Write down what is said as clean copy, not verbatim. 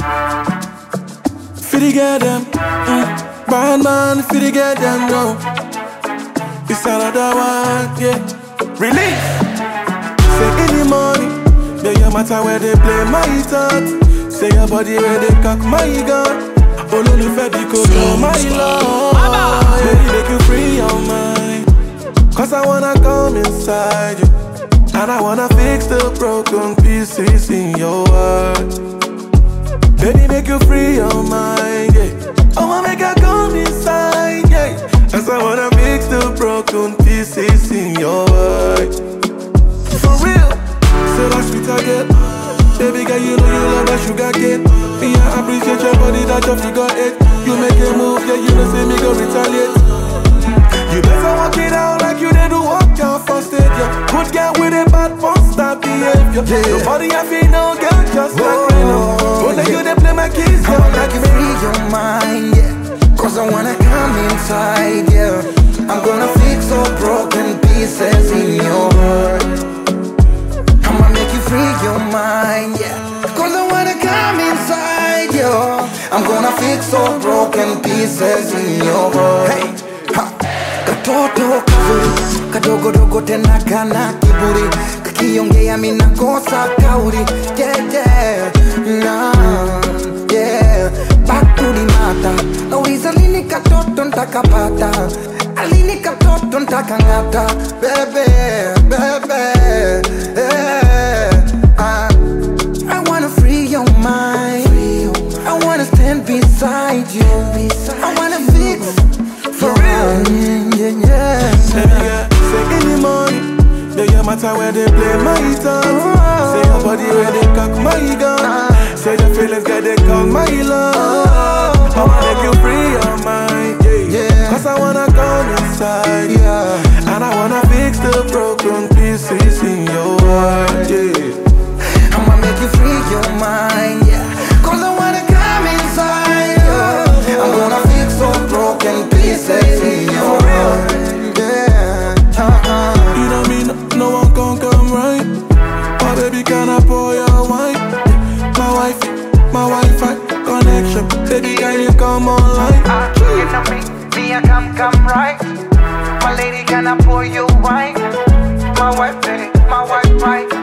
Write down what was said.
Fitty get them, bad man, fitty get them, no. It's another one, yeah. Release. Say any money, they your matter where they play my thoughts. Say your body where they cock my gun. Olólùfẹ́ bí kò tó my love. Baby, make you free your mind. Cause I wanna come inside you. And I wanna fix the broken pieces in your heart. Baby, make you free your mind, yeah. I wanna make you come inside, yeah. Cause I wanna fix the broken pieces in your heart. For real, say that sweet again. Baby girl, you know you love that sugar cane. Me, I appreciate your body, that your figure eight. You make a move, yeah, you don't see me go retaliate. You better walk it out like you did to walk out for stage, yeah. Good girl with a bad first stop behavior, yeah. Your body I feel no girl, just like Reno. But then you they play my keys, I wanna make you free your mind, yeah. Cause I wanna come inside, yeah. I'm gonna fix all broken pieces in your heart. I'ma make you free your mind, yeah. Cause I wanna come inside, yeah. I'm gonna fix all broken pieces in your heart. Hey, ha. Katoto kazuri, kadogo tena kana kiburi. Kakiongea mina kosa kauri, yeah, yeah, nah, yeah. Back to the matter. Nauliza lini katoto ntakapata, alini katoto ntakangata. Baby, yeah. I wanna free your mind. I wanna stand beside you. I wanna fix for real, yeah. Say any money, they your matter where they play my thoughts. Say your body where they cock my gun. Say your feelings get they call my love. I wanna make you free your mind, yeah. Cause I wanna come inside, yeah. And I wanna fix the broken pieces in your heart, yeah. I'ma make you free your mind, yeah. Cause I wanna come inside, yeah. I'm gonna fix all broken pieces in your heart, yeah. You know me, no one can come right. My baby, can I pour your wine? My Wi-Fi connection. Baby, can you come online? You know me, I come right. My lady, can I pour you wine? My wife, baby, my wife, right.